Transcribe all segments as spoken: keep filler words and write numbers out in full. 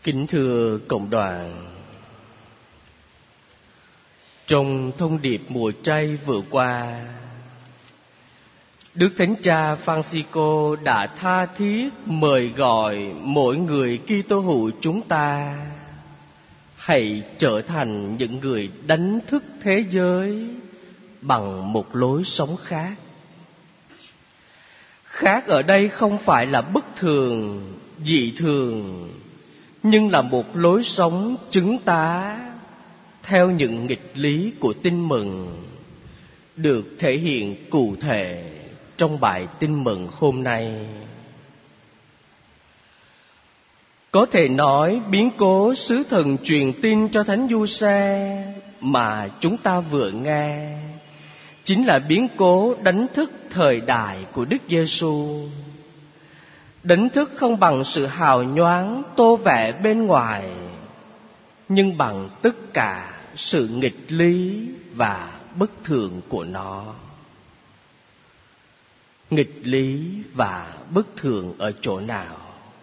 Kính thưa cộng đoàn, trong thông điệp mùa chay vừa qua, Đức Thánh Cha Francisco đã tha thiết mời gọi mỗi người Kitô hữu chúng ta hãy trở thành những người đánh thức thế giới bằng một lối sống khác. Khác ở đây không phải là bất thường, dị thường, nhưng là một lối sống chứng tá theo những nghịch lý của Tin Mừng, được thể hiện cụ thể trong bài Tin Mừng hôm nay. Có thể nói biến cố sứ thần truyền tin cho Thánh Giuse mà chúng ta vừa nghe chính là biến cố đánh thức thời đại của Đức Giêsu. Đánh thức không bằng sự hào nhoáng tô vẽ bên ngoài, nhưng bằng tất cả sự nghịch lý và bất thường của nó. Nghịch lý và bất thường ở chỗ nào?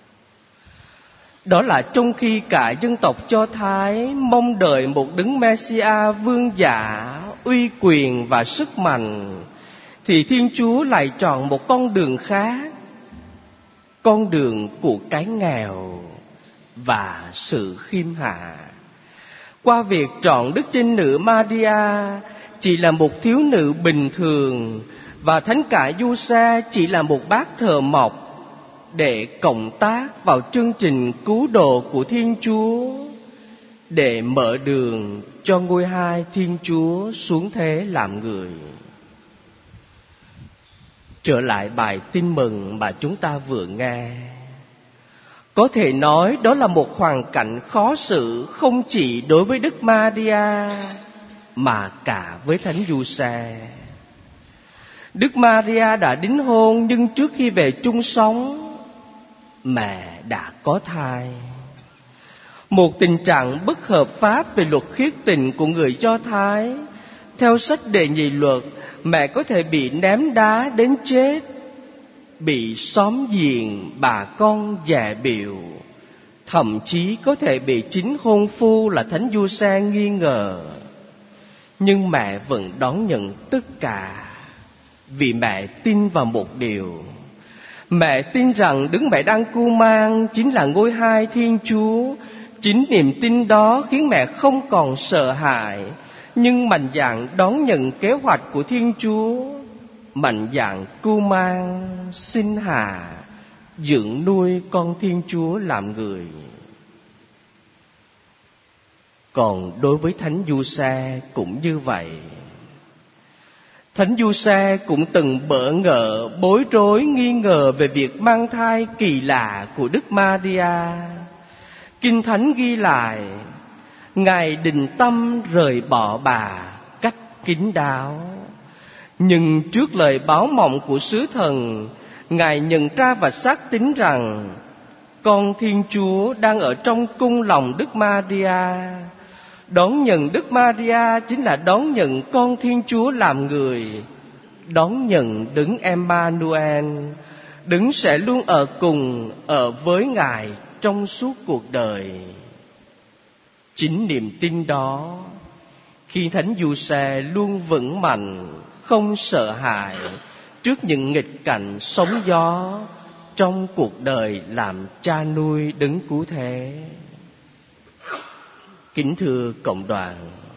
Đó là trong khi cả dân tộc Do Thái mong đợi một đấng Messiah vương giả, uy quyền và sức mạnh, thì Thiên Chúa lại chọn một con đường khác, con đường của cái nghèo và sự khiêm hạ. Qua việc chọn Đức Trinh Nữ Maria chỉ là một thiếu nữ bình thường, và Thánh Cả Giuse chỉ là một bác thợ mộc, để cộng tác vào chương trình cứu độ của Thiên Chúa, để mở đường cho ngôi hai Thiên Chúa xuống thế làm người. Trở lại bài Tin Mừng mà chúng ta vừa nghe, có thể nói đó là một hoàn cảnh khó xử không chỉ đối với Đức Maria mà cả với Thánh Giuse. Đức Maria đã đính hôn, nhưng trước khi về chung sống, mẹ đã có thai. Một tình trạng bất hợp pháp về luật khiết tình của người Do Thái. Theo sách Đệ Nhị Luật, mẹ có thể bị ném đá đến chết, bị xóm giềng bà con dè bỉu, thậm chí có thể bị chính hôn phu là Thánh Giuse nghi ngờ. Nhưng mẹ vẫn đón nhận tất cả, vì mẹ tin vào một điều. Mẹ tin rằng Đấng Mẹ đang cưu mang chính là ngôi hai Thiên Chúa. Chính niềm tin đó khiến mẹ không còn sợ hãi, nhưng mạnh dạn đón nhận kế hoạch của Thiên Chúa, mạnh dạn cưu mang, sinh hạ, dưỡng nuôi con Thiên Chúa làm người. Còn đối với Thánh Giuse cũng như vậy. Thánh Giuse cũng từng bỡ ngỡ, bối rối, nghi ngờ về việc mang thai kỳ lạ của Đức Maria. Kinh Thánh ghi lại, Ngài định tâm rời bỏ bà cách kín đáo. Nhưng trước lời báo mộng của sứ thần, Ngài nhận ra và xác tín rằng con Thiên Chúa đang ở trong cung lòng Đức Maria. Đón nhận Đức Maria chính là đón nhận con Thiên Chúa làm người, đón nhận Đấng Emmanuel, Đấng sẽ luôn ở cùng, ở với Ngài trong suốt cuộc đời. Chính niềm tin đó khi Thánh Giuse luôn vững mạnh, không sợ hãi trước những nghịch cảnh sóng gió trong cuộc đời làm cha nuôi Đấng Cứu Thế. Kính thưa cộng đoàn,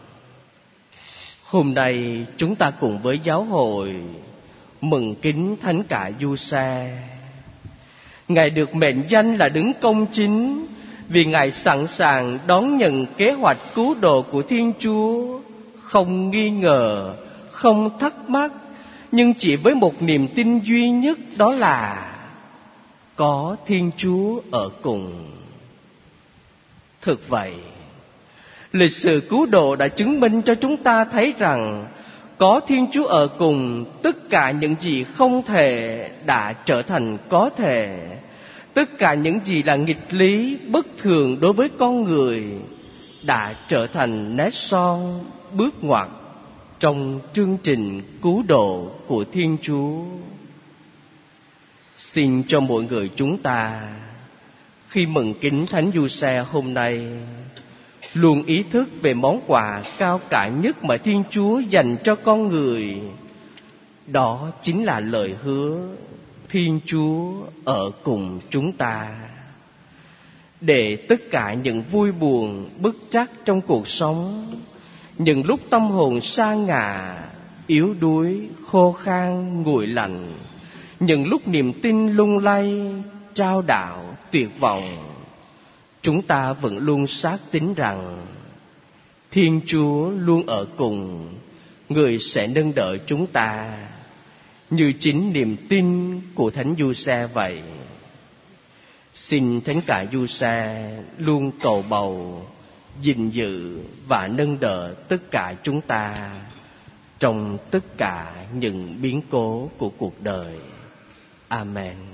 hôm nay chúng ta cùng với giáo hội mừng kính Thánh Cả Giuse. Ngài được mệnh danh là Đấng Công Chính vì Ngài sẵn sàng đón nhận kế hoạch cứu độ của Thiên Chúa, không nghi ngờ, không thắc mắc, nhưng chỉ với một niềm tin duy nhất, đó là có Thiên Chúa ở cùng. Thực vậy, lịch sử cứu độ đã chứng minh cho chúng ta thấy rằng có Thiên Chúa ở cùng, tất cả những gì không thể đã trở thành có thể. Tất cả những gì là nghịch lý, bất thường đối với con người đã trở thành nét son, bước ngoặt trong chương trình cứu độ của Thiên Chúa. Xin cho mọi người chúng ta Khi mừng kính Thánh Giuse hôm nay, luôn ý thức về món quà cao cả nhất mà Thiên Chúa dành cho con người. Đó chính là lời hứa Thiên Chúa ở cùng chúng ta. Để tất cả những vui buồn, bức trắc trong cuộc sống, những lúc tâm hồn sa ngà, yếu đuối, khô khan, nguội lạnh, những lúc niềm tin lung lay, trao đảo, tuyệt vọng, chúng ta vẫn luôn xác tín rằng Thiên Chúa luôn ở cùng, Người sẽ nâng đỡ chúng ta, như chính niềm tin của Thánh Giuse vậy. Xin Thánh Cả Giuse luôn cầu bầu, gìn giữ và nâng đỡ tất cả chúng ta trong tất cả những biến cố của cuộc đời. Amen.